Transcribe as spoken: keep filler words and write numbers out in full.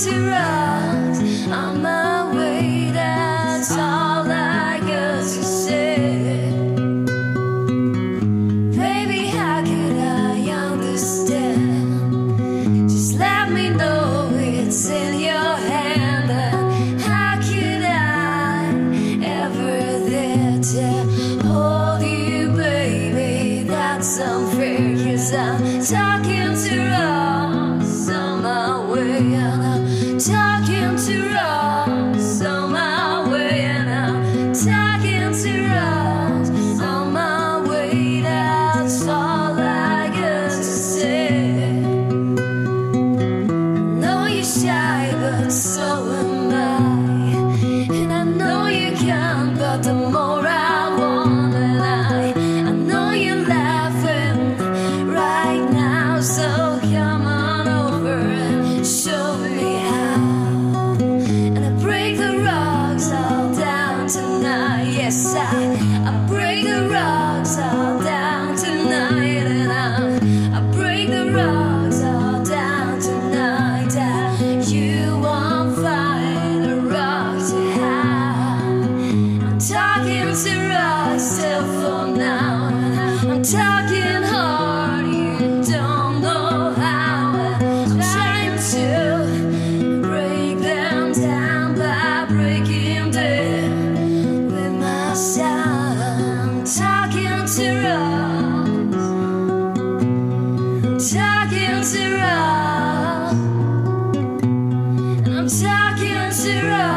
to rocks on my way, that's all I got to say. Baby, how could I understand? Just let me know it's in your hand. And how could I ever there to hold you, baby? That's unfair, 'cause I'm talking to rocks on my way, and I'm talking to rocks on my way, and I'm talking to rocks on my way. That's all I got to say. I know you're shy, but so am I, and I know you can't, but the more I want, and I, I know you're laughing right now, so come on over and show me how. And I break the rocks all down tonight. Yes, I, I break the rocks all down tonight, and I, I break the rocks all down tonight. That you won't find a rock to hide. I'm talking to rocks still for now, and I'm talking hard. You don't know how. I'm trying to break them down by breaking them with my sound. I'm talking to rocks. I'm talking to rocks. And I'm talking to rocks.